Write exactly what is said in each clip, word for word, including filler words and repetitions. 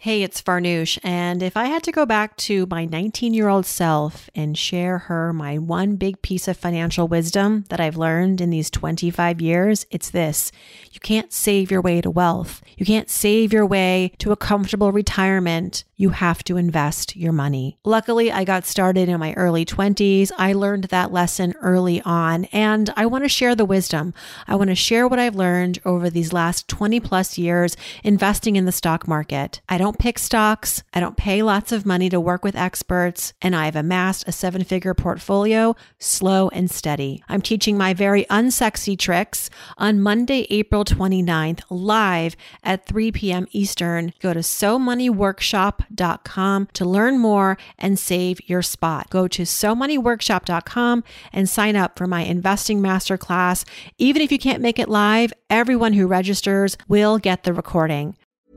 Hey, it's Farnoosh, and if I had to go back to my nineteen-year-old self and share her my one big piece of financial wisdom that I've learned in these twenty-five years, it's this. You can't save your way to wealth. You can't save your way to a comfortable retirement. You have to invest your money. Luckily, I got started in my early twenties. I learned that lesson early on, and I want to share the wisdom. I want to share what I've learned over these last twenty plus years investing in the stock market. I don't pick stocks. I don't pay lots of money to work with experts, and I've amassed a seven-figure portfolio slow and steady. I'm teaching my very unsexy tricks on Monday, April twenty-ninth, live at three p.m. Eastern. Go to so money workshop dot com to learn more and save your spot. Go to so money workshop dot com and sign up for my investing masterclass. Even if you can't make it live, everyone who registers will get the recording.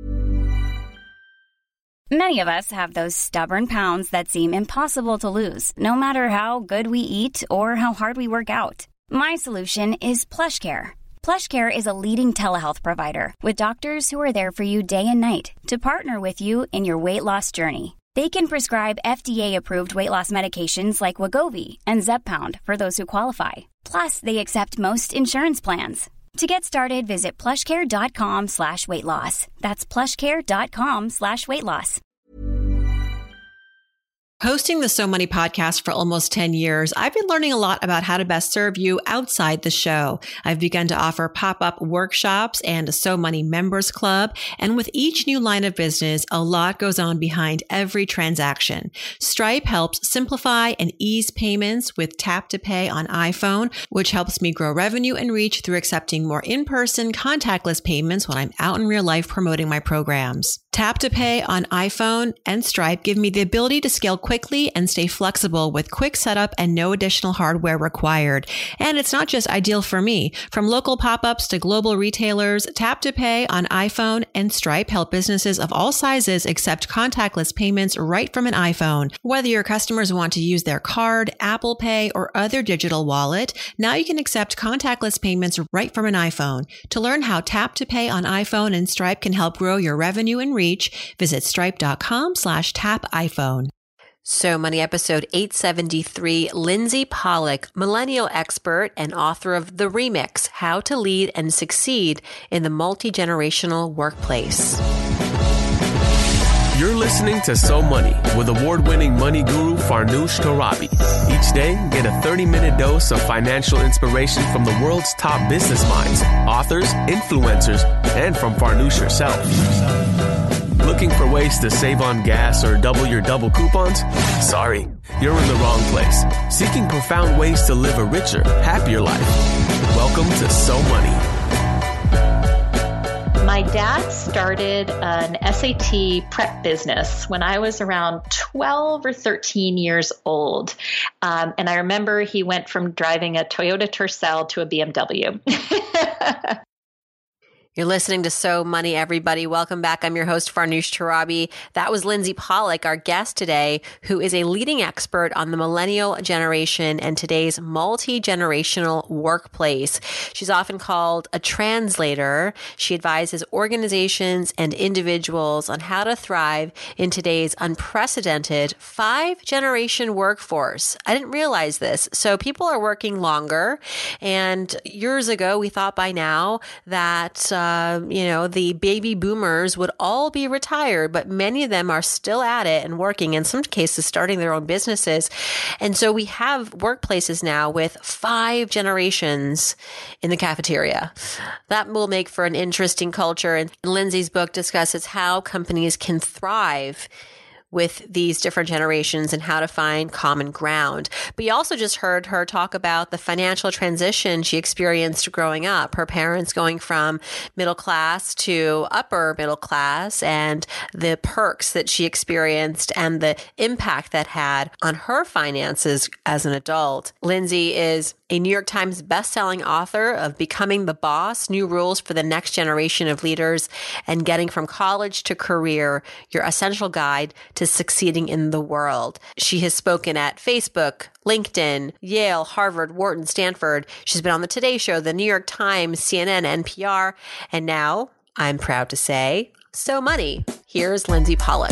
Many of us have those stubborn pounds that seem impossible to lose, no matter how good we eat or how hard we work out. My solution is PlushCare. PlushCare is a leading telehealth provider with doctors who are there for you day and night to partner with you in your weight loss journey. They can prescribe F D A-approved weight loss medications like Wegovy and Zepbound for those who qualify. Plus, they accept most insurance plans. To get started, visit plushcare.com slash weight loss. That's plushcare.com slash weight loss. Hosting the So Money podcast for almost ten years, I've been learning a lot about how to best serve you outside the show. I've begun to offer pop-up workshops and a So Money members club. And with each new line of business, a lot goes on behind every transaction. Stripe helps simplify and ease payments with Tap to Pay on iPhone, which helps me grow revenue and reach through accepting more in-person contactless payments when I'm out in real life promoting my programs. Tap to Pay on iPhone and Stripe give me the ability to scale quickly and stay flexible with quick setup and no additional hardware required. And it's not just ideal for me. From local pop-ups to global retailers, Tap to Pay on iPhone and Stripe help businesses of all sizes accept contactless payments right from an iPhone. Whether your customers want to use their card, Apple Pay, or other digital wallet, now you can accept contactless payments right from an iPhone. To learn how Tap to Pay on iPhone and Stripe can help grow your revenue and reach, visit stripe.com slash tap iPhone. So Money episode eight seventy-three, Lindsay Pollock, millennial expert and author of The Remix, How to Lead and Succeed in the Multi-Generational Workplace. You're listening to So Money with award-winning money guru Farnoosh Torabi. Each day, get a thirty-minute dose of financial inspiration from the world's top business minds, authors, influencers, and from Farnoosh herself. Looking for ways to save on gas or double your double coupons? Sorry, you're in the wrong place. Seeking profound ways to live a richer, happier life. Welcome to So Money. My dad started an S A T prep business when I was around twelve or thirteen years old. Um, and I remember he went from driving a Toyota Tercel to a B M W. You're listening to So Money, everybody. Welcome back. I'm your host, Farnoosh Torabi. That was Lindsay Pollock, our guest today, who is a leading expert on the millennial generation and today's multi-generational workplace. She's often called a translator. She advises organizations and individuals on how to thrive in today's unprecedented five-generation workforce. I didn't realize this. So people are working longer. And years ago, we thought by now that uh, Uh, you know, the baby boomers would all be retired, but many of them are still at it and working, in some cases starting their own businesses. And so we have workplaces now with five generations in the cafeteria. That will make for an interesting culture. And Lindsay's book discusses how companies can thrive with these different generations and how to find common ground. But you also just heard her talk about the financial transition she experienced growing up, her parents going from middle class to upper middle class, and the perks that she experienced and the impact that had on her finances as an adult. Lindsay is a New York Times bestselling author of Becoming the Boss, New Rules for the Next Generation of Leaders, and Getting from College to Career, Your Essential Guide to Succeeding in the World. She has spoken at Facebook, LinkedIn, Yale, Harvard, Wharton, Stanford. She's been on the Today Show, the New York Times, C N N, N P R, and now, I'm proud to say, So Money. Here's Lindsay Pollack.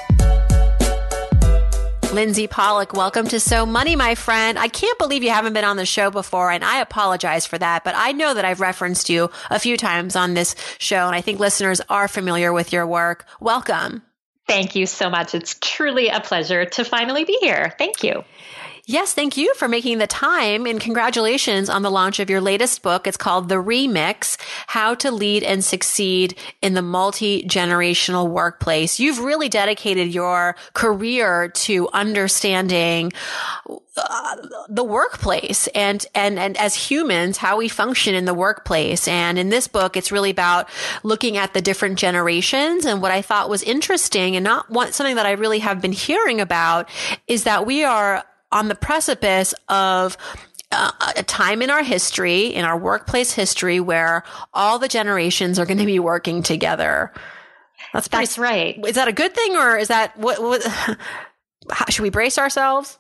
Lindsay Pollack, welcome to So Money, my friend. I can't believe you haven't been on the show before, and I apologize for that, but I know that I've referenced you a few times on this show, and I think listeners are familiar with your work. Welcome. Thank you so much. It's truly a pleasure to finally be here. Thank you. Yes, thank you for making the time, and congratulations on the launch of your latest book. It's called The Remix, How to Lead and Succeed in the Multi-Generational Workplace. You've really dedicated your career to understanding uh, the workplace and, and, and as humans, how we function in the workplace. And in this book, it's really about looking at the different generations. And what I thought was interesting and not one, something that I really have been hearing about is that we are on the precipice of uh, a time in our history, in our workplace history, where all the generations are going to be working together. That's, pretty, That's right. Is that a good thing, or is that what? what how, should we brace ourselves?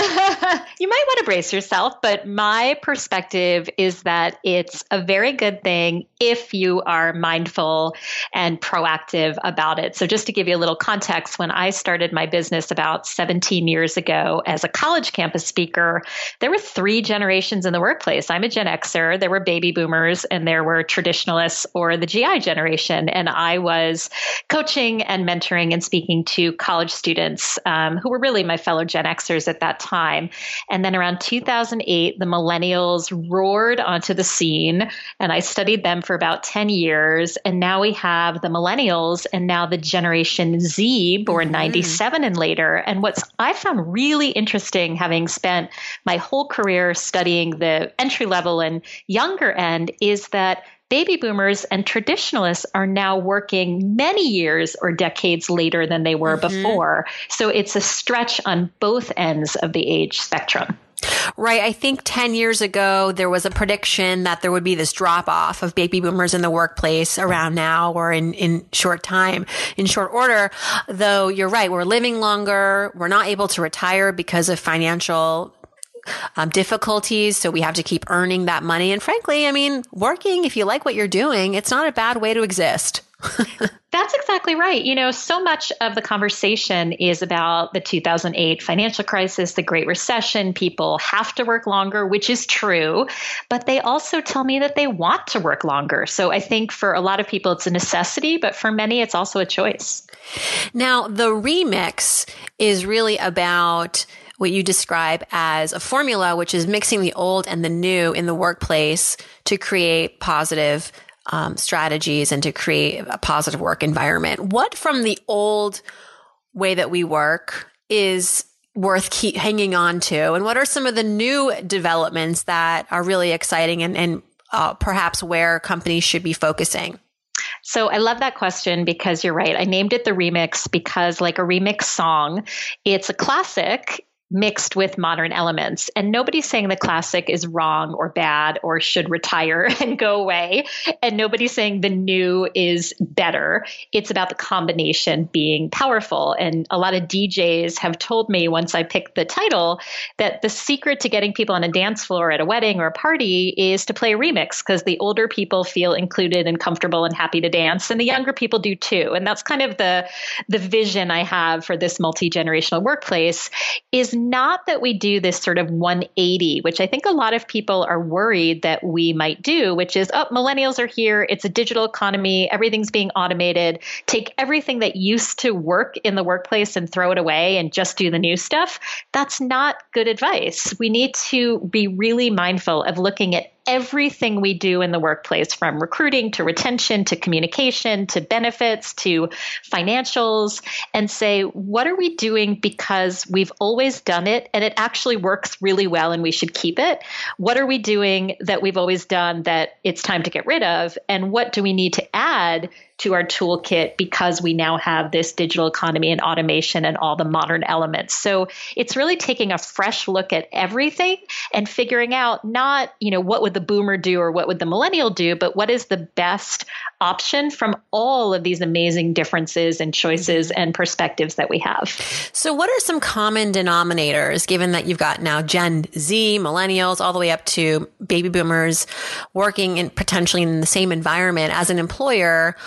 You might want to brace yourself, but my perspective is that it's a very good thing if you are mindful and proactive about it. So just to give you a little context, when I started my business about seventeen years ago as a college campus speaker, there were three generations in the workplace. I'm a Gen Xer, there were baby boomers, and there were traditionalists or the G I generation. And I was coaching and mentoring and speaking to college students um, who were really my fellow Gen Xers at that time. And then around two thousand eight, the millennials roared onto the scene, and I studied them for about ten years. And now we have the millennials and now the Generation Z, born mm-hmm. ninety-seven and later. And what's I found really interesting, having spent my whole career studying the entry level and younger end, is that baby boomers and traditionalists are now working many years or decades later than they were mm-hmm. before. So it's a stretch on both ends of the age spectrum. Right. I think ten years ago, there was a prediction that there would be this drop off of baby boomers in the workplace around now or in, in short time, in short order. Though you're right, we're living longer. We're not able to retire because of financial Um, difficulties. So we have to keep earning that money. And frankly, I mean, working, if you like what you're doing, it's not a bad way to exist. That's exactly right. You know, so much of the conversation is about the two thousand eight financial crisis, the Great Recession. People have to work longer, which is true, but they also tell me that they want to work longer. So I think for a lot of people, it's a necessity, but for many, it's also a choice. Now, the remix is really about what you describe as a formula, which is mixing the old and the new in the workplace to create positive um, strategies and to create a positive work environment. What from the old way that we work is worth keep hanging on to? And what are some of the new developments that are really exciting and, and uh, perhaps where companies should be focusing? So I love that question because you're right. I named it The Remix because, like a remix song, it's a classic mixed with modern elements. And nobody's saying the classic is wrong or bad or should retire and go away. And nobody's saying the new is better. It's about the combination being powerful. And a lot of D Js have told me once I picked the title that the secret to getting people on a dance floor at a wedding or a party is to play a remix, because the older people feel included and comfortable and happy to dance, and the younger people do too. And that's kind of the, the vision I have for this multi-generational workplace, is not that we do this sort of one eighty, which I think a lot of people are worried that we might do, which is, oh, millennials are here. It's a digital economy. Everything's being automated. Take everything that used to work in the workplace and throw it away and just do the new stuff. That's not good advice. We need to be really mindful of looking at everything we do in the workplace, from recruiting to retention to communication to benefits to financials, and say, what are we doing because we've always done it and it actually works really well and we should keep it? What are we doing that we've always done that it's time to get rid of? And what do we need to add to our toolkit because we now have this digital economy and automation and all the modern elements? So it's really taking a fresh look at everything and figuring out not, you know, what would the boomer do or what would the millennial do, but what is the best option from all of these amazing differences and choices and perspectives that we have. So what are some common denominators, given that you've got now Gen Z, millennials, all the way up to baby boomers working in potentially in the same environment as an employer?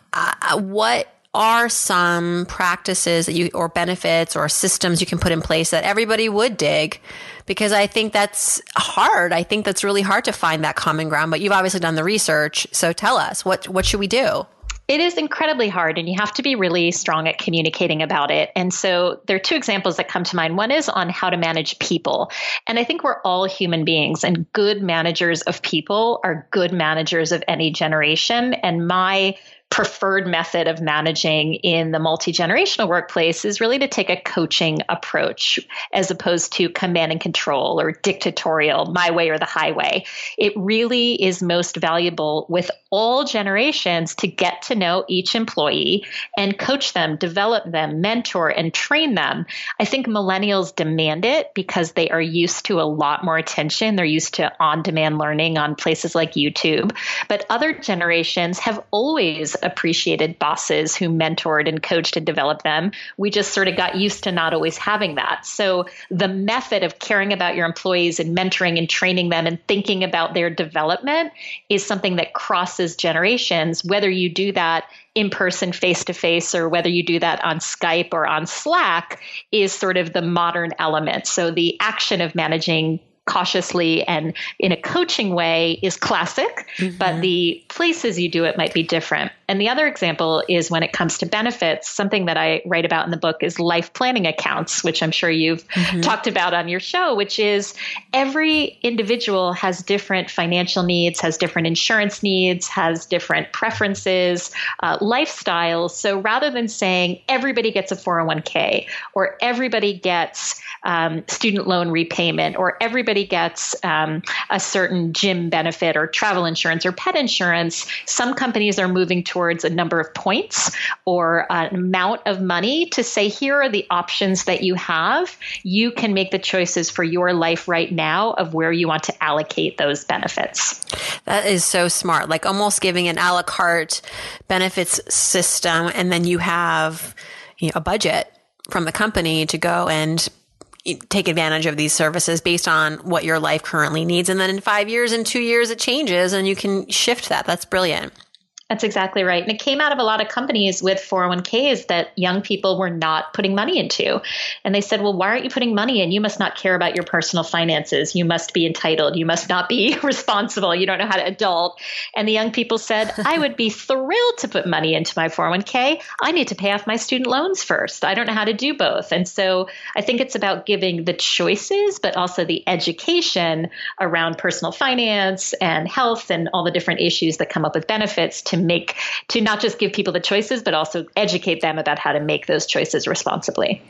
uh, what are some practices that you, or benefits or systems you can put in place that everybody would dig? Because I think that's hard. I think that's really hard to find that common ground, but you've obviously done the research. So tell us, what, what should we do? It is incredibly hard, and you have to be really strong at communicating about it. And so there are two examples that come to mind. One is on how to manage people. And I think we're all human beings, and good managers of people are good managers of any generation. And my preferred method of managing in the multi-generational workplace is really to take a coaching approach as opposed to command and control or dictatorial, my way or the highway. It really is most valuable with all generations to get to know each employee and coach them, develop them, mentor, and train them. I think millennials demand it because they are used to a lot more attention. They're used to on-demand learning on places like YouTube. But other generations have always appreciated bosses who mentored and coached and developed them. We just sort of got used to not always having that. So the method of caring about your employees and mentoring and training them and thinking about their development is something that crosses generations, whether you do that in person, face to face, or whether you do that on Skype or on Slack, is sort of the modern element. So the action of managing cautiously and in a coaching way is classic, mm-hmm. but the places you do it might be different. And the other example is when it comes to benefits, something that I write about in the book is life planning accounts, which I'm sure you've mm-hmm. talked about on your show, which is every individual has different financial needs, has different insurance needs, has different preferences, uh, lifestyles. So rather than saying everybody gets a four oh one k or everybody gets um, student loan repayment or everybody gets um, a certain gym benefit or travel insurance or pet insurance, some companies are moving towards a number of points or an amount of money to say, here are the options that you have. You can make the choices for your life right now of where you want to allocate those benefits. That is so smart, like almost giving an a la carte benefits system. And then you have, you know, a budget from the company to go and take advantage of these services based on what your life currently needs. And then in five years and two years, it changes and you can shift that. That's brilliant. That's exactly right. And it came out of a lot of companies with four oh one k's that young people were not putting money into. And they said, well, why aren't you putting money in? You must not care about your personal finances. You must be entitled. You must not be responsible. You don't know how to adult. And the young people said, I would be thrilled to put money into my four oh one k. I need to pay off my student loans first. I don't know how to do both. And so I think it's about giving the choices, but also the education around personal finance and health and all the different issues that come up with benefits to make, to not just give people the choices, but also educate them about how to make those choices responsibly.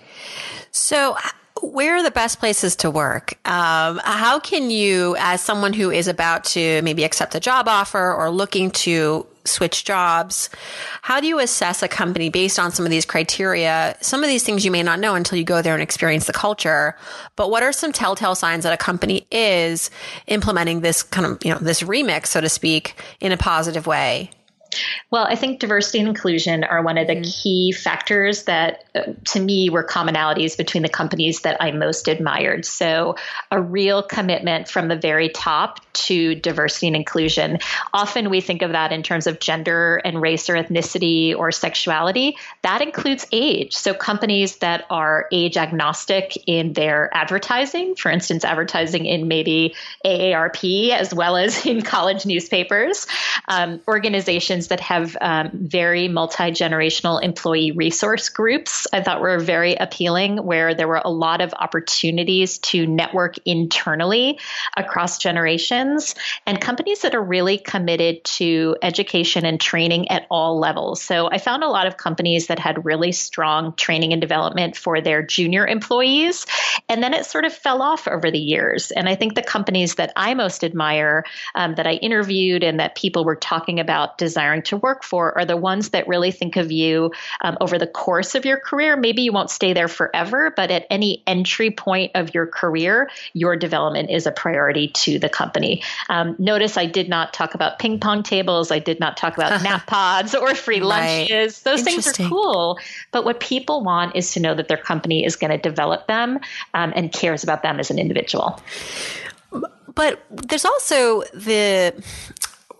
So where are the best places to work? Um, how can you, as someone who is about to maybe accept a job offer or looking to switch jobs, how do you assess a company based on some of these criteria? Some of these things you may not know until you go there and experience the culture. But what are some telltale signs that a company is implementing this kind of, you know, this remix, so to speak, in a positive way? Well, I think diversity and inclusion are one of the mm-hmm. key factors that, uh, to me, were commonalities between the companies that I most admired. So a real commitment from the very top to diversity and inclusion. Often we think of that in terms of gender and race or ethnicity or sexuality. That includes age. So companies that are age agnostic in their advertising, for instance, advertising in maybe A A R P as well as in college newspapers, um, organizations that have um, very multi-generational employee resource groups, I thought were very appealing, where there were a lot of opportunities to network internally across generations, and companies that are really committed to education and training at all levels. So I found a lot of companies that had really strong training and development for their junior employees, and then it sort of fell off over the years. And I think the companies that I most admire, um, that I interviewed and that people were talking about desiring to work for, are the ones that really think of you um, over the course of your career. Maybe you won't stay there forever, but at any entry point of your career, your development is a priority to the company. Um, notice I did not talk about ping pong tables. I did not talk about nap pods or free lunches. Right. Those things are cool. But what people want is to know that their company is going to develop them um, and cares about them as an individual. But there's also the...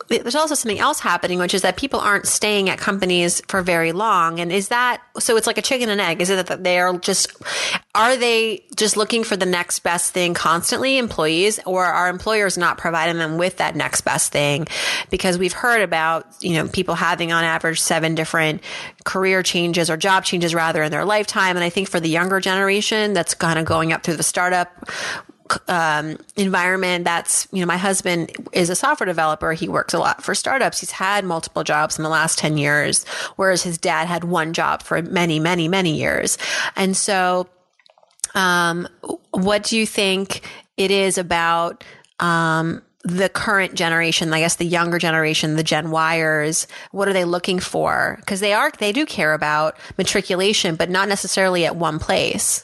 there's also something else happening, which is that people aren't staying at companies for very long. And is that, so it's like a chicken and egg. Is it that they're just, are they just looking for the next best thing constantly, employees, or are employers not providing them with that next best thing? Because we've heard about, you know, people having on average seven different career changes or job changes rather in their lifetime. And I think for the younger generation that's kind of going up through the startup um, environment, that's, you know, my husband is a software developer. He works a lot for startups. He's had multiple jobs in the last ten years, whereas his dad had one job for many, many, many years. And so, um, what do you think it is about, um, the current generation, I guess the younger generation, the Gen Yers? What are they looking for? Because they are, they do care about matriculation, but not necessarily at one place.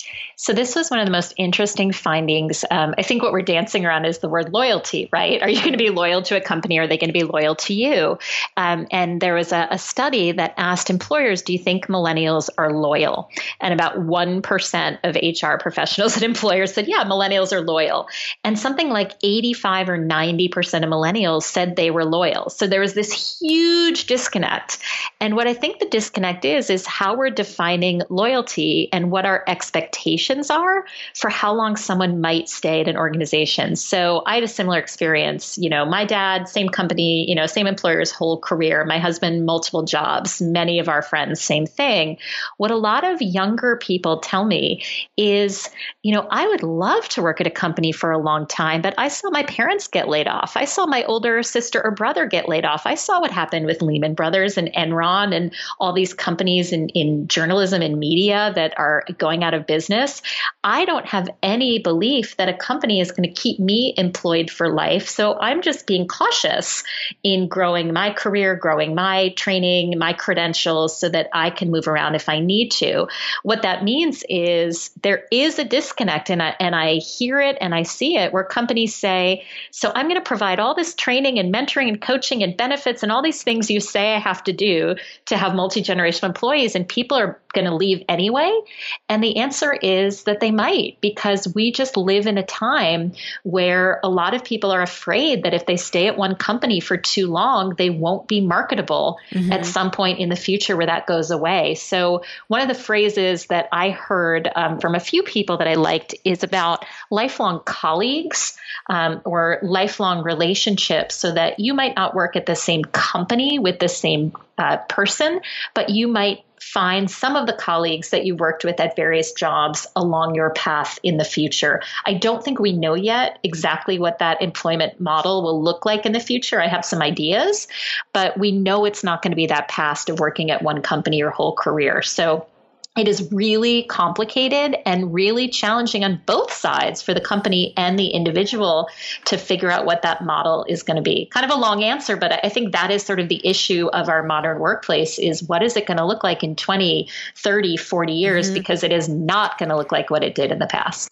So this was one of the most interesting findings. Um, I think what we're dancing around is the word loyalty, right? Are you going to be loyal to a company or are they going to be loyal to you? Um, and there was a, a study that asked employers, do you think millennials are loyal? And about one percent of H R professionals at employers said, yeah, millennials are loyal. And something like eighty-five or ninety percent of millennials said they were loyal. So there was this huge disconnect. And what I think the disconnect is, is how we're defining loyalty and what our expectations are for how long someone might stay at an organization. So I had a similar experience. You know, my dad, same company, you know, same employer's whole career. My husband, multiple jobs. Many of our friends, same thing. What a lot of younger people tell me is, you know, I would love to work at a company for a long time, but I saw my parents get laid off. I saw my older sister or brother get laid off. I saw what happened with Lehman Brothers and Enron and all these companies in, in journalism and media that are going out of business. I don't have any belief that a company is going to keep me employed for life. So I'm just being cautious in growing my career, growing my training, my credentials so that I can move around if I need to. What that means is there is a disconnect, and I, and I hear it and I see it, where companies say, so I'm going to provide all this training and mentoring and coaching and benefits and all these things you say I have to do to have multi-generational employees, and people are going to leave anyway. And the answer is that they might, because we just live in a time where a lot of people are afraid that if they stay at one company for too long, they won't be marketable mm-hmm. at some point in the future where that goes away. So one of the phrases that I heard um, from a few people that I liked is about lifelong colleagues um, or lifelong relationships, so that you might not work at the same company with the same uh, person, but you might find some of the colleagues that you worked with at various jobs along your path in the future. I don't think we know yet exactly what that employment model will look like in the future. I have some ideas, but we know it's not going to be that past of working at one company your whole career. So it is really complicated and really challenging on both sides for the company and the individual to figure out what that model is going to be. Kind of a long answer, but I think that is sort of the issue of our modern workplace is what is it going to look like in twenty, thirty, forty years, mm-hmm. because it is not going to look like what it did in the past.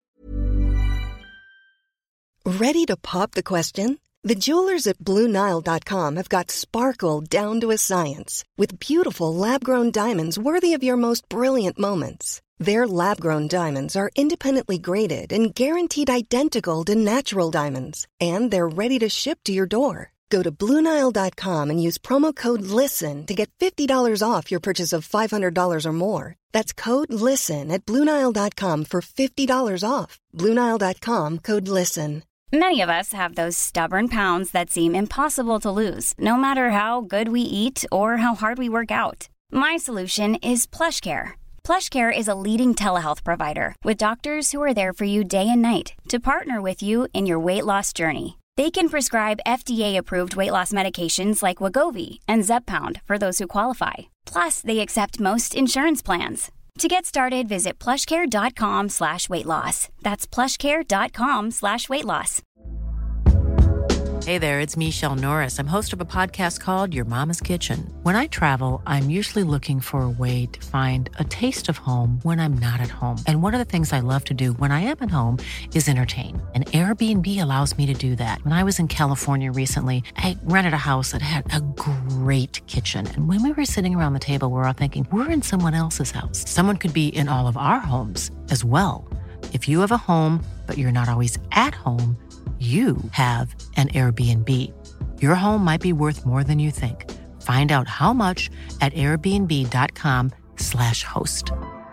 Ready to pop the question? The jewelers at Blue Nile dot com have got sparkle down to a science with beautiful lab-grown diamonds worthy of your most brilliant moments. Their lab-grown diamonds are independently graded and guaranteed identical to natural diamonds, and they're ready to ship to your door. Go to Blue Nile dot com and use promo code LISTEN to get fifty dollars off your purchase of five hundred dollars or more. That's code LISTEN at Blue Nile dot com for fifty dollars off. Blue Nile dot com, code LISTEN. Many of us have those stubborn pounds that seem impossible to lose, no matter how good we eat or how hard we work out. My solution is PlushCare. PlushCare is a leading telehealth provider with doctors who are there for you day and night to partner with you in your weight loss journey. They can prescribe F D A-approved weight loss medications like Wegovy and Zepbound for those who qualify. Plus, they accept most insurance plans. To get started, visit plushcare.com slash weight loss. That's plushcare.com slash weight loss. Hey there, it's Michelle Norris. I'm host of a podcast called Your Mama's Kitchen. When I travel, I'm usually looking for a way to find a taste of home when I'm not at home. And one of the things I love to do when I am at home is entertain. And Airbnb allows me to do that. When I was in California recently, I rented a house that had a great kitchen. And when we were sitting around the table, we were all thinking, we're in someone else's house. Someone could be in all of our homes as well. If you have a home, but you're not always at home, you have an Airbnb. Your home might be worth more than you think. Find out how much at airbnb.com slash host.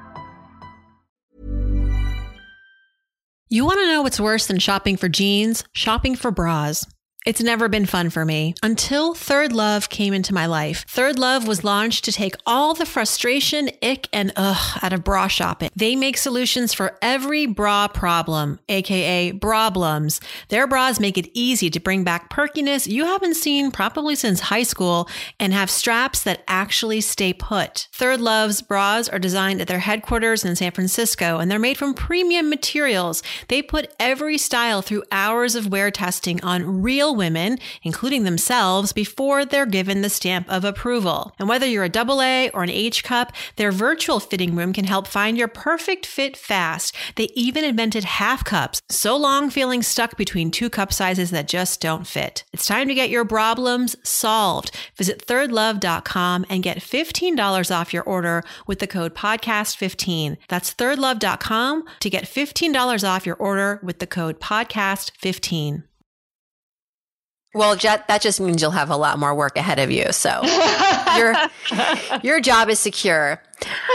You want to know what's worse than shopping for jeans? Shopping for bras. It's never been fun for me until Third Love came into my life. Third Love was launched to take all the frustration, ick, and ugh out of bra shopping. They make solutions for every bra problem, aka brablums. Their bras make it easy to bring back perkiness you haven't seen probably since high school and have straps that actually stay put. Third Love's bras are designed at their headquarters in San Francisco, and they're made from premium materials. They put every style through hours of wear testing on real women, including themselves, before they're given the stamp of approval. And whether you're a double A or an H cup, their virtual fitting room can help find your perfect fit fast. They even invented half cups, so long feeling stuck between two cup sizes that just don't fit. It's time to get your problems solved. Visit third love dot com and get fifteen dollars off your order with the code podcast fifteen. That's third love dot com to get fifteen dollars off your order with the code podcast fifteen. Well, that just means you'll have a lot more work ahead of you. So your your job is secure.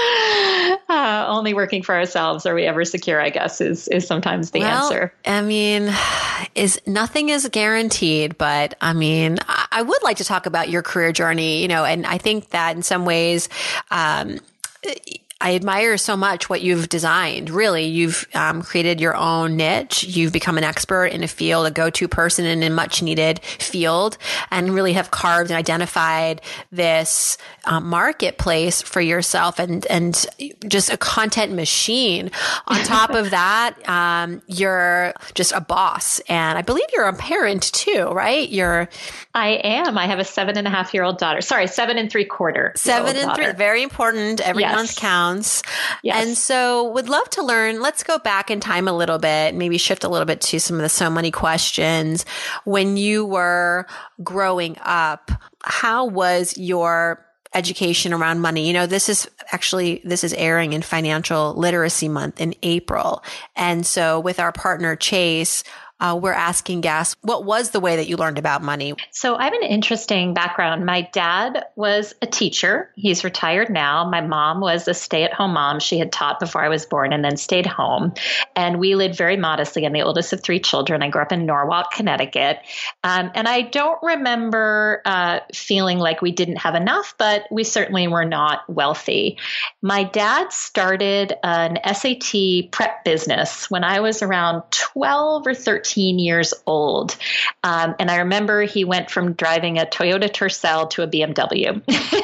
Uh, only working for ourselves are we ever secure, I guess, is is sometimes the well, answer. I mean, is nothing is guaranteed, but I mean, I, I would like to talk about your career journey, you know, and I think that in some ways, um, I admire so much what you've designed. Really, you've um, created your own niche. You've become an expert in a field, a go-to person in a much needed field, and really have carved and identified this um, marketplace for yourself and, and just a content machine. On top of that, um, you're just a boss. And I believe you're a parent too, right? You're. I am. I have a seven and a half year old daughter. Sorry, seven and three quarter. Seven and daughter. three. Very important. Every yes. month counts. Yes. And so would love to learn, let's go back in time a little bit, maybe shift a little bit to some of the so money questions. When you were growing up, how was your education around money? You know, this is actually, this is airing in Financial Literacy Month in April. And so with our partner Chase, Uh, we're asking guests, what was the way that you learned about money? So I have an interesting background. My dad was a teacher. He's retired now. My mom was a stay-at-home mom. She had taught before I was born and then stayed home. And we lived very modestly. I'm the oldest of three children. I grew up in Norwalk, Connecticut. Um, and I don't remember uh, feeling like we didn't have enough, but we certainly were not wealthy. My dad started an S A T prep business when I was around twelve or thirteen years old. Um, and I remember he went from driving a Toyota Tercel to a B M W.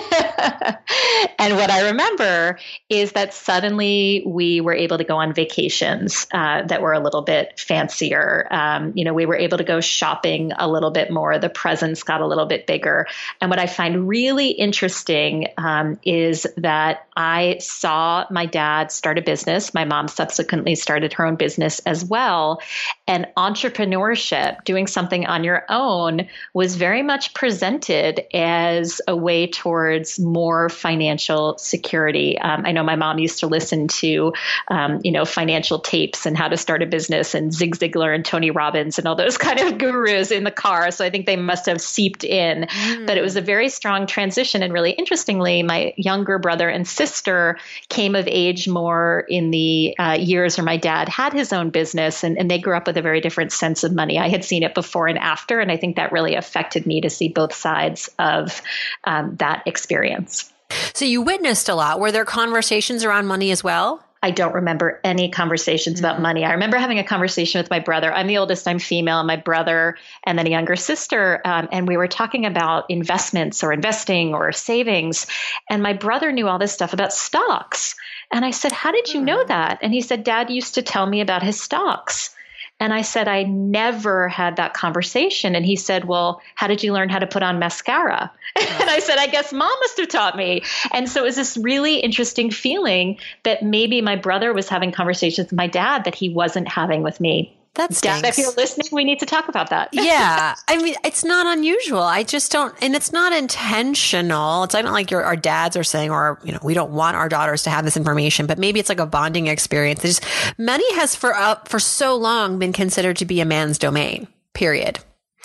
And what I remember is that suddenly we were able to go on vacations uh, that were a little bit fancier. Um, you know, we were able to go shopping a little bit more. The presents got a little bit bigger. And what I find really interesting um, is that I saw my dad start a business. My mom subsequently started her own business as well. And entrepreneurship, doing something on your own, was very much presented as a way towards more financial security. Um, I know my mom used to listen to, um, you know, financial tapes and how to start a business and Zig Ziglar and Tony Robbins and all those kind of gurus in the car. So I think they must have seeped in. Mm. But it was a very strong transition. And really interestingly, my younger brother and sister came of age more in the uh, years where my dad had his own business, and, and they grew up with a very different sense of money. I had seen it before and after, and I think that really affected me to see both sides of um, that experience. So you witnessed a lot. Were there conversations around money as well? I don't remember any conversations mm-hmm. about money. I remember having a conversation with my brother. I'm the oldest, I'm female, and my brother and then a younger sister. Um, and we were talking about investments or investing or savings. And my brother knew all this stuff about stocks. And I said, how did you know that? And he said, Dad used to tell me about his stocks. And I said, I never had that conversation. And he said, well, how did you learn how to put on mascara? And I said, I guess Mom must have taught me. And so it was this really interesting feeling that maybe my brother was having conversations with my dad that he wasn't having with me. That's Dad, if you're listening, we need to talk about that. Yeah. I mean, it's not unusual. I just don't, and it's not intentional. It's not like your, our dads are saying, or, you know, we don't want our daughters to have this information, but maybe it's like a bonding experience. It's just, money has for, uh, for so long been considered to be a man's domain, period.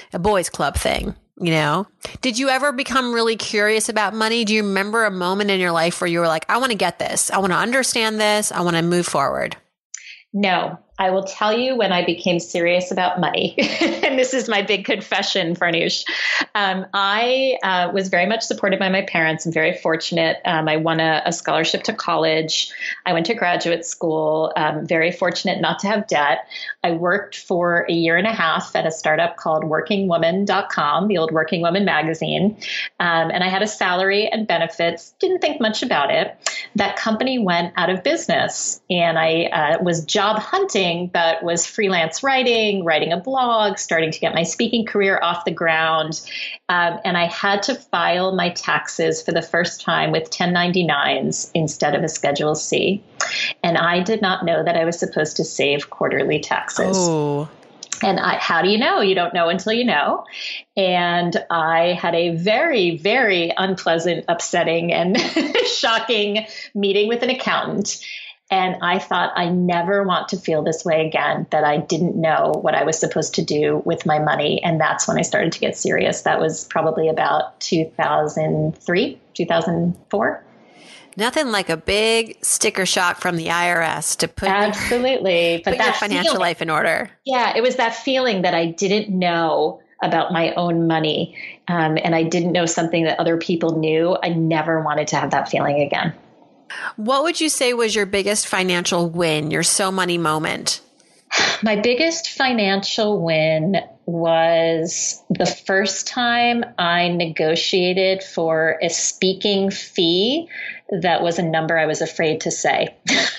a boys club thing, you know? Did you ever become really curious about money? Do you remember a moment in your life where you were like, I want to get this. I want to understand this. I want to move forward? No. I will tell you when I became serious about money, and this is my big confession, Farnoosh. Um, I uh, was very much supported by my parents. I'm very fortunate. Um, I won a, a scholarship to college. I went to graduate school. Um, very fortunate not to have debt. I worked for a year and a half at a startup called working woman dot com, the old Working Woman magazine. Um, and I had a salary and benefits. Didn't think much about it. That company went out of business, and I uh, was job hunting, but was freelance writing, writing a blog, starting to get my speaking career off the ground. Um, and I had to file my taxes for the first time with ten ninety-nines instead of a Schedule C. And I did not know that I was supposed to save quarterly taxes. Oh. And I, how do you know? You don't know until you know. And I had a very, very unpleasant, upsetting, and shocking meeting with an accountant. And I thought, I never want to feel this way again, that I didn't know what I was supposed to do with my money. And that's when I started to get serious. That was probably about two thousand three, two thousand four. Nothing like a big sticker shock from the I R S to put, Absolutely. your, but put that your financial feeling, life in order. Yeah, it was that feeling that I didn't know about my own money. Um, and I didn't know something that other people knew. I never wanted to have that feeling again. What would you say was your biggest financial win, your so money moment? My biggest financial win was the first time I negotiated for a speaking fee that was a number I was afraid to say.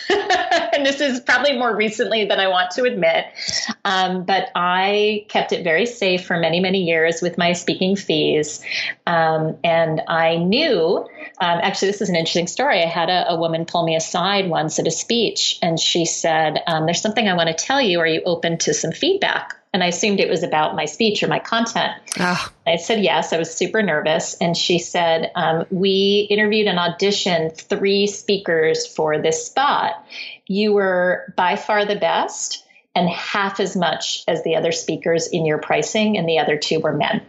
And this is probably more recently than I want to admit. Um, but I kept it very safe for many, many years with my speaking fees. Um, and I knew, um, actually, this is an interesting story. I had a, a woman pull me aside once at a speech, and she said, um, there's something I want to tell you. Are you open to some feedback? And I assumed it was about my speech or my content. Oh. I said yes. I was super nervous. And she said, um, we interviewed and auditioned three speakers for this spot. You were by far the best and half as much as the other speakers in your pricing, and the other two were men.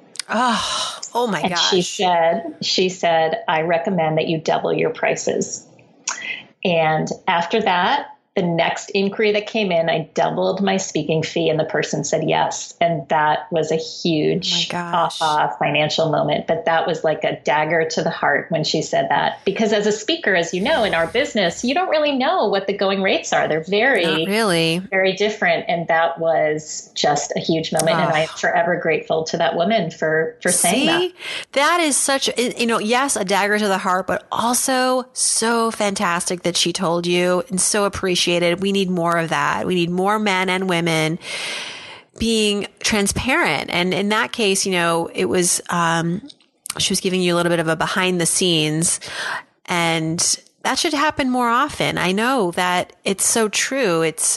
Oh, oh my and gosh. She said, she said, I recommend that you double your prices. And after that, the next inquiry that came in, I doubled my speaking fee, and the person said yes. And that was a huge oh aha financial moment. But that was like a dagger to the heart when she said that. Because as a speaker, as you know, in our business, you don't really know what the going rates are. They're very, Not really. very different. And that was just a huge moment. Oh. And I'm forever grateful to that woman for, for saying See? that. That is such, you know, yes, a dagger to the heart, but also so fantastic that she told you, and so appreciated. We need more of that. We need more men and women being transparent. And in that case, you know, it was, um, she was giving you a little bit of a behind the scenes, and that should happen more often. I know that it's so true. It's,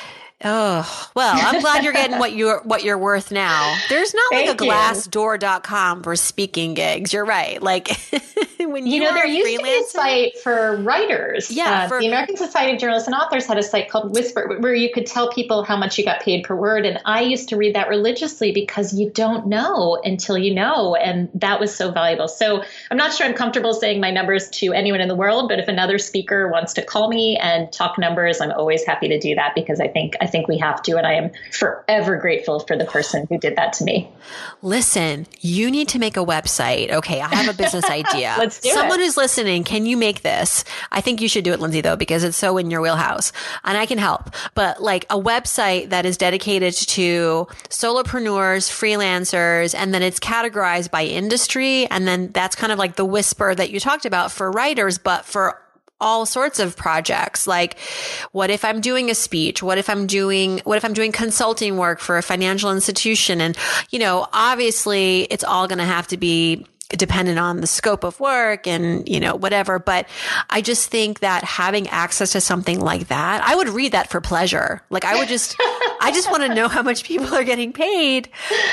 oh, well, I'm glad you're getting what you're, what you're worth now. There's not like Thank a glassdoor dot com for speaking gigs. You're right. Like when you, you know, there used to be a freelancer- site for writers. Yeah. Uh, for- the American Society of Journalists and Authors had a site called Whisper, where you could tell people how much you got paid per word. And I used to read that religiously, because you don't know until you know. And that was so valuable. So I'm not sure I'm comfortable saying my numbers to anyone in the world, but if another speaker wants to call me and talk numbers, I'm always happy to do that, because I think, I think we have to. And I am forever grateful for the person who did that to me. Listen, you need to make a website. Okay, I have a business idea. Let's do Someone it. who's listening, can you make this? I think you should do it, Lindsay, though, because it's so in your wheelhouse, and I can help. But like a website that is dedicated to solopreneurs, freelancers, and then it's categorized by industry. And then that's kind of like the Whisper that you talked about for writers, but for all sorts of projects. Like, what if I'm doing a speech? What if I'm doing, what if I'm doing consulting work for a financial institution? And, you know, obviously it's all going to have to be dependent on the scope of work and, you know, whatever. But I just think that having access to something like that, I would read that for pleasure. Like I would just, I I just want to know how much people are getting paid.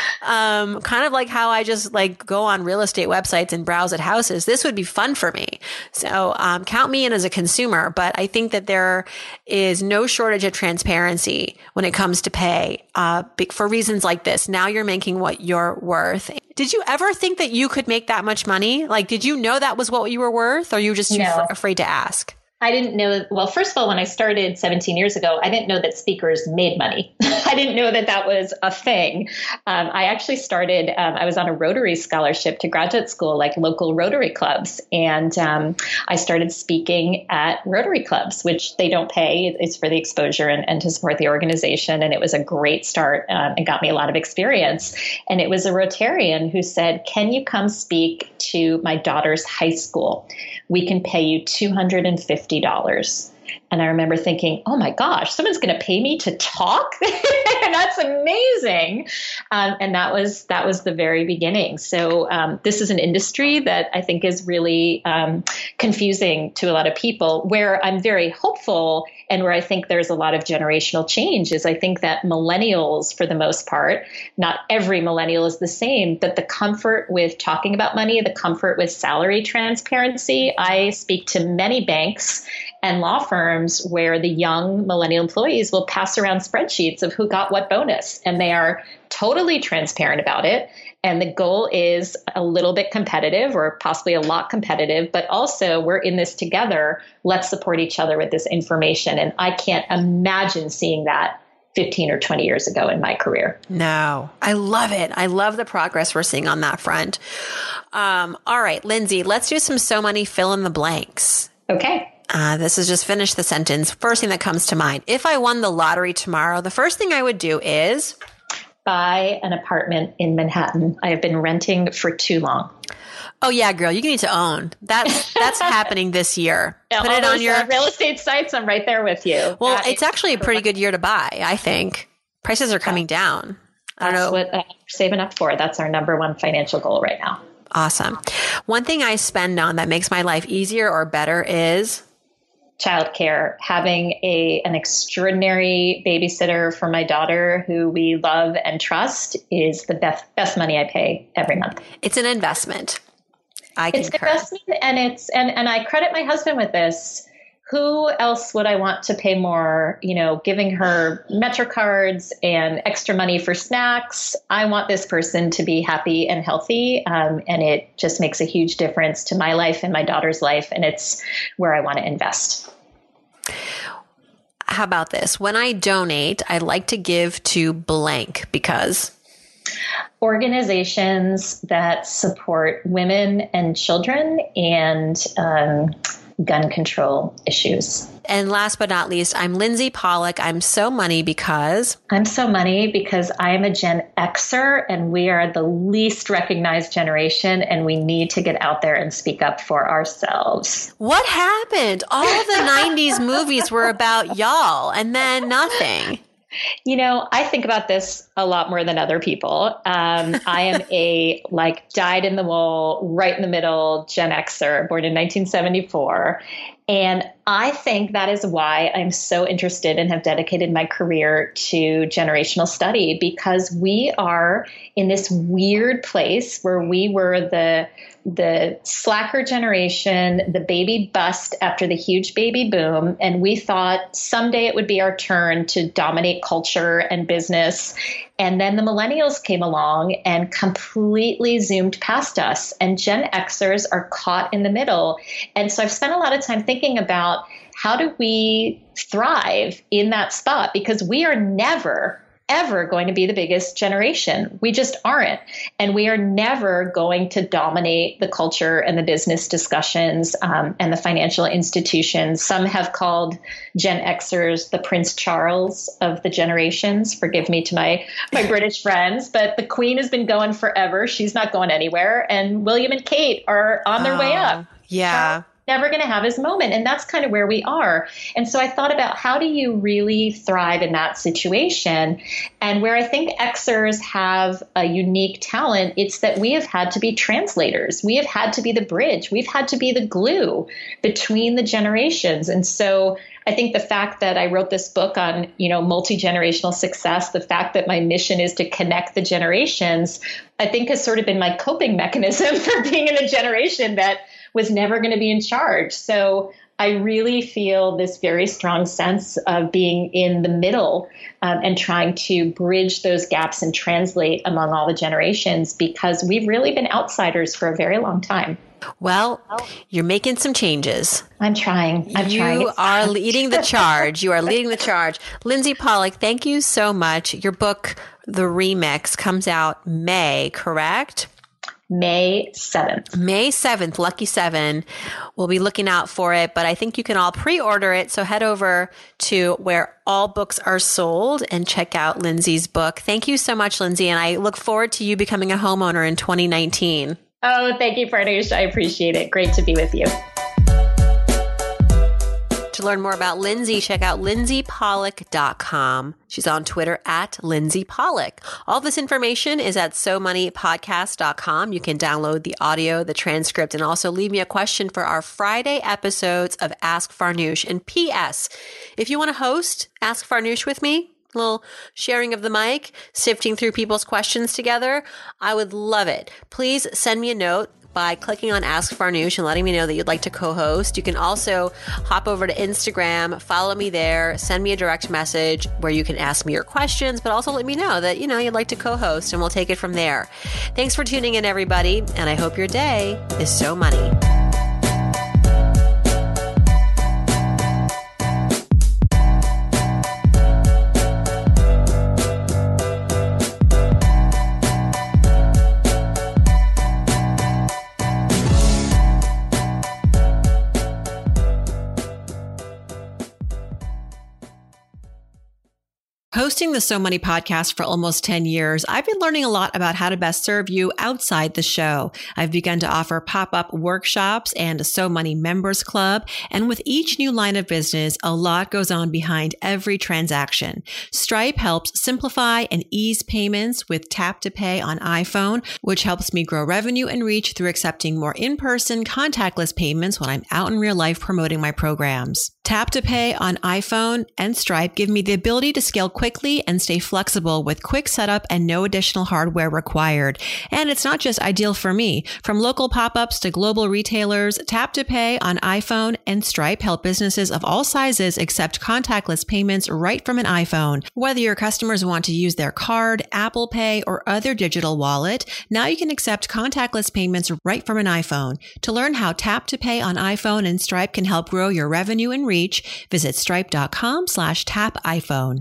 Um, kind of like how I just like go on real estate websites and browse at houses. This would be fun for me. So um, count me in as a consumer. But I think that there is no shortage of transparency when it comes to pay uh, for reasons like this. Now you're making what you're worth. Did you ever think that you could make that much money? Like, did you know that was what you were worth, or you were just too No. f- afraid to ask? I didn't know. Well, first of all, when I started seventeen years ago, I didn't know that speakers made money. I didn't know that that was a thing. Um, I actually started, um, I was on a Rotary scholarship to graduate school, like local Rotary clubs. And um, I started speaking at Rotary clubs, which they don't pay. It's for the exposure and, and to support the organization. And it was a great start um, and got me a lot of experience. And it was a Rotarian who said, can you come speak to my daughter's high school? We can pay you two hundred fifty dollars. And I remember thinking, oh my gosh, someone's going to pay me to talk? That's amazing. Um, and that was that was the very beginning. So um, this is an industry that I think is really um, confusing to a lot of people, where I'm very hopeful and where I think there's a lot of generational change is I think that millennials, for the most part, not every millennial is the same, but the comfort with talking about money, the comfort with salary transparency. I speak to many banks and law firms where the young millennial employees will pass around spreadsheets of who got what bonus, and they are totally transparent about it. And the goal is a little bit competitive, or possibly a lot competitive, but also we're in this together. Let's support each other with this information. And I can't imagine seeing that fifteen or twenty years ago in my career. No, I love it. I love the progress we're seeing on that front. Um, all right, Lindsay, let's do some So Money fill in the blanks. Okay. Uh, this is just finish the sentence. First thing that comes to mind. If I won the lottery tomorrow, the first thing I would do is buy an apartment in Manhattan. I have been renting for too long. Oh yeah, girl, you need to own. That's that's happening this year. Yeah, Put all it on those, your uh, real estate sites. I'm right there with you. Well, Uh, it's actually a pretty good year to buy, I think. Prices are coming down. I don't That's know. what uh, we're saving up for. That's our number one financial goal right now. Awesome. One thing I spend on that makes my life easier or better is Childcare, having a an extraordinary babysitter for my daughter who we love and trust is the best best money I pay every month. it's an investment. I It's an concur. investment, and it's and and I credit my husband with this. Who else would I want to pay more? You know, giving her Metro cards and extra money for snacks. I want this person to be happy and healthy, um, and it just makes a huge difference to my life and my daughter's life, and it's where I want to invest. How about this? When I donate, I like to give to blank because Organizations that support women and children and um, gun control issues. And last but not least, I'm Lindsay Pollock. I'm So Money because I'm So Money because I'm a Gen Xer and we are the least recognized generation, and we need to get out there and speak up for ourselves. what happened? All the nineties movies were about y'all and then nothing. You know, I think about this a lot more than other people. Um, I am a like dyed in the wool, right in the middle Gen Xer, born in nineteen seventy-four. And I think that is why I'm so interested and have dedicated my career to generational study, because we are in this weird place where we were the the slacker generation, the baby bust after the huge baby boom. And we thought someday it would be our turn to dominate culture and business. And then the millennials came along and completely zoomed past us. And Gen Xers are caught in the middle. And so I've spent a lot of time thinking about how do we thrive in that spot? Because we are never ever going to be the biggest generation. We just aren't. And we are never going to dominate the culture and the business discussions um, and the financial institutions. Some have called Gen Xers the Prince Charles of the generations. Forgive me to my, my British friends, but the Queen has been going forever. She's not going anywhere. And William and Kate are on their Oh, way up. Yeah. Never going to have his moment. And that's kind of where we are. And so I thought about how do you really thrive in that situation? And where I think Xers have a unique talent, it's that we have had to be translators. We have had to be the bridge. We've had to be the glue between the generations. And so I think the fact that I wrote this book on, you know, multi-generational success, the fact that my mission is to connect the generations, I think has sort of been my coping mechanism for being in a generation that was never going to be in charge. So I really feel this very strong sense of being in the middle um, and trying to bridge those gaps and translate among all the generations, because we've really been outsiders for a very long time. Well, you're making some changes. I'm trying. I'm you trying. You are leading the charge. You are leading the charge. Lindsay Pollack, thank you so much. Your book, The Remix, comes out May, correct? May seventh. May seventh, lucky seven. We'll be looking out for it, but I think you can all pre-order it. So head over to where all books are sold and check out Lindsay's book. Thank you so much, Lindsay. And I look forward to you becoming a homeowner in twenty nineteen. Oh, thank you, Farnoosh. I appreciate it. Great to be with you. To learn more about Lindsay, check out lindsay pollack dot com. She's on Twitter at Lindsay Pollack. All this information is at so money podcast dot com. You can download the audio, the transcript, and also leave me a question for our Friday episodes of Ask Farnoosh. And P S, if you want to host Ask Farnoosh with me, a little sharing of the mic, sifting through people's questions together, I would love it. Please send me a note by clicking on Ask Farnoosh and letting me know that you'd like to co-host. You can also hop over to Instagram, follow me there, send me a direct message where you can ask me your questions, but also let me know that, you know, you'd like to co-host, and we'll take it from there. Thanks for tuning in, everybody, and I hope your day is so money. Hosting the So Money podcast for almost ten years, I've been learning a lot about how to best serve you outside the show. I've begun to offer pop-up workshops and a So Money members club. And with each new line of business, a lot goes on behind every transaction. Stripe helps simplify and ease payments with Tap to Pay on iPhone, which helps me grow revenue and reach through accepting more in-person contactless payments when I'm out in real life promoting my programs. Tap to Pay on iPhone and Stripe give me the ability to scale quickly and stay flexible with quick setup and no additional hardware required. And it's not just ideal for me. From local pop-ups to global retailers, Tap to Pay on iPhone and Stripe help businesses of all sizes accept contactless payments right from an iPhone. Whether your customers want to use their card, Apple Pay, or other digital wallet, now you can accept contactless payments right from an iPhone. To learn how Tap to Pay on iPhone and Stripe can help grow your revenue and reach, visit stripe.com slash tap iPhone.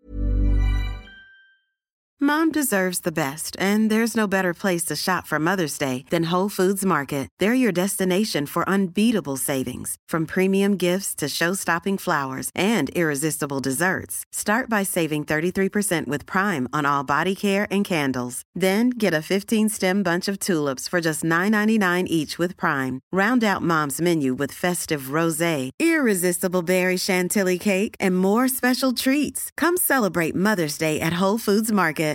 Mom deserves the best, and there's no better place to shop for Mother's Day than Whole Foods Market. They're your destination for unbeatable savings, from premium gifts to show-stopping flowers and irresistible desserts. Start by saving thirty-three percent with Prime on all body care and candles. Then get a fifteen-stem bunch of tulips for just nine ninety-nine each with Prime. Round out Mom's menu with festive rosé, irresistible berry chantilly cake, and more special treats. Come celebrate Mother's Day at Whole Foods Market.